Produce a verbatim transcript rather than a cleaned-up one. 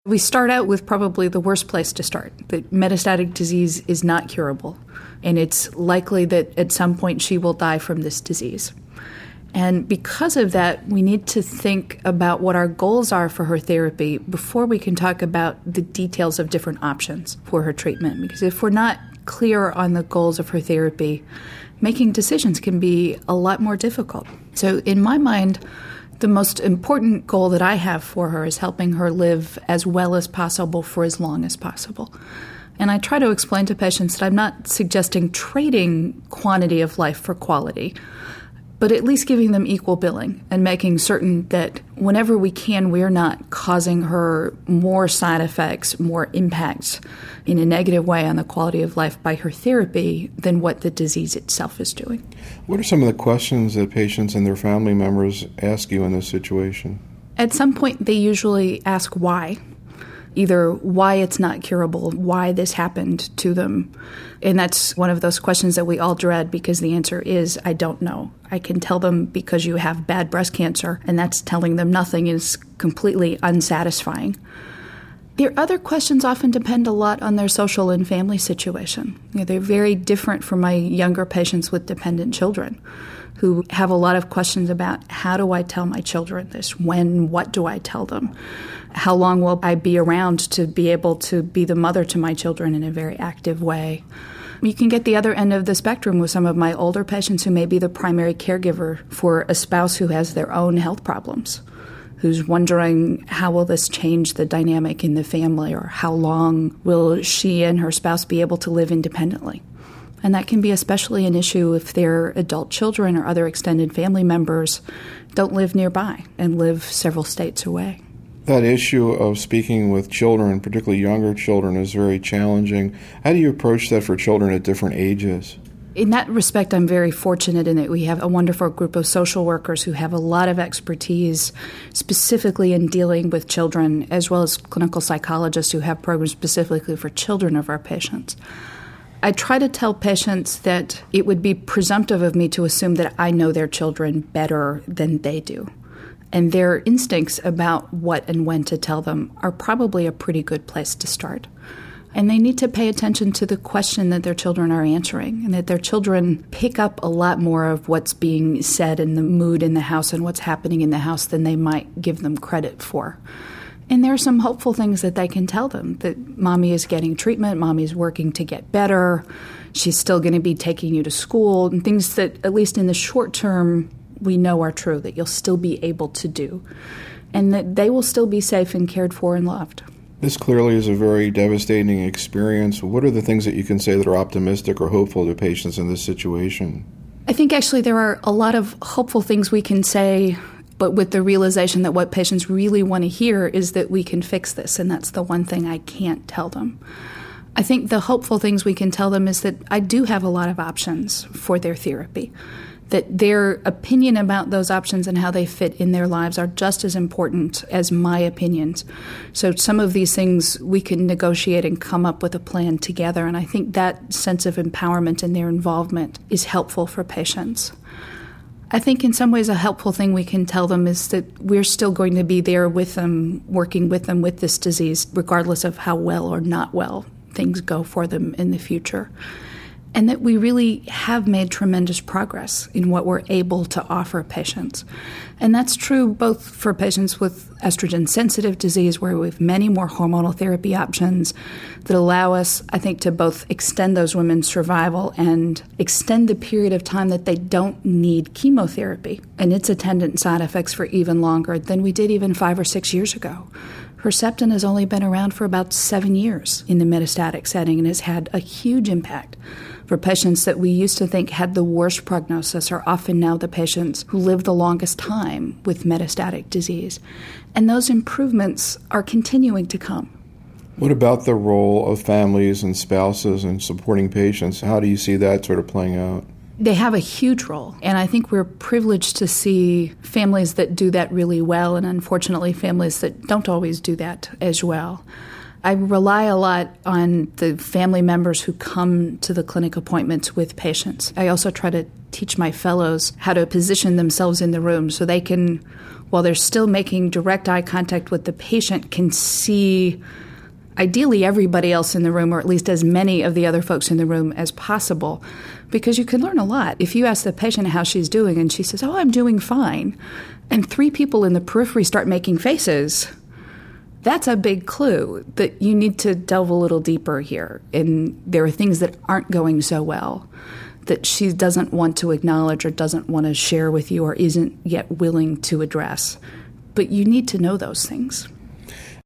We start out with probably the worst place to start, that metastatic disease is not curable, and it's likely that at some point she will die from this disease. And because of that, we need to think about what our goals are for her therapy before we can talk about the details of different options for her treatment. Because if we're not clear on the goals of her therapy, making decisions can be a lot more difficult. So in my mind, the most important goal that I have for her is helping her live as well as possible for as long as possible. And I try to explain to patients that I'm not suggesting trading quantity of life for quality, but at least giving them equal billing and making certain that whenever we can, we're not causing her more side effects, more impacts in a negative way on the quality of life by her therapy than what the disease itself is doing. What are some of the questions that patients and their family members ask you in this situation? At some point, they usually ask why. Either why it's not curable, why this happened to them. And that's one of those questions that we all dread because the answer is, I don't know. I can tell them because you have bad breast cancer, and that's telling them nothing is completely unsatisfying. Their other questions often depend a lot on their social and family situation. You know, they're very different from my younger patients with dependent children who have a lot of questions about how do I tell my children this? When, what do I tell them? How long will I be around to be able to be the mother to my children in a very active way? You can get the other end of the spectrum with some of my older patients who may be the primary caregiver for a spouse who has their own health problems, who's wondering how will this change the dynamic in the family, or how long will she and her spouse be able to live independently. And that can be especially an issue if their adult children or other extended family members don't live nearby and live several states away. That issue of speaking with children, particularly younger children, is very challenging. How do you approach that for children at different ages? In that respect, I'm very fortunate in that we have a wonderful group of social workers who have a lot of expertise specifically in dealing with children, as well as clinical psychologists who have programs specifically for children of our patients. I try to tell patients that it would be presumptive of me to assume that I know their children better than they do. And their instincts about what and when to tell them are probably a pretty good place to start. And they need to pay attention to the question that their children are answering, and that their children pick up a lot more of what's being said in the mood in the house and what's happening in the house than they might give them credit for. And there are some hopeful things that they can tell them, that mommy is getting treatment, mommy is working to get better, she's still going to be taking you to school, and things that, at least in the short term, we know are true, that you'll still be able to do, and that they will still be safe and cared for and loved. This clearly is a very devastating experience. What are the things that you can say that are optimistic or hopeful to patients in this situation? I think actually there are a lot of hopeful things we can say, but with the realization that what patients really want to hear is that we can fix this, and that's the one thing I can't tell them. I think the hopeful things we can tell them is that I do have a lot of options for their therapy, that their opinion about those options and how they fit in their lives are just as important as my opinions. So some of these things we can negotiate and come up with a plan together, and I think that sense of empowerment and their involvement is helpful for patients. I think in some ways a helpful thing we can tell them is that we're still going to be there with them, working with them with this disease, regardless of how well or not well things go for them in the future. And that we really have made tremendous progress in what we're able to offer patients. And that's true both for patients with estrogen-sensitive disease, where we have many more hormonal therapy options that allow us, I think, to both extend those women's survival and extend the period of time that they don't need chemotherapy and its attendant side effects for even longer than we did even five or six years ago. Herceptin has only been around for about seven years in the metastatic setting and has had a huge impact for patients that we used to think had the worst prognosis are often now the patients who live the longest time with metastatic disease. And those improvements are continuing to come. What about the role of families and spouses in supporting patients? How do you see that sort of playing out? They have a huge role, and I think we're privileged to see families that do that really well, and unfortunately families that don't always do that as well. I rely a lot on the family members who come to the clinic appointments with patients. I also try to teach my fellows how to position themselves in the room so they can while they're still making direct eye contact with the patient, can see ideally everybody else in the room, or at least as many of the other folks in the room as possible, because you can learn a lot. If you ask the patient how she's doing and she says, oh, I'm doing fine, and three people in the periphery start making faces, that's a big clue that you need to delve a little deeper here. And there are things that aren't going so well that she doesn't want to acknowledge or doesn't want to share with you or isn't yet willing to address. But you need to know those things.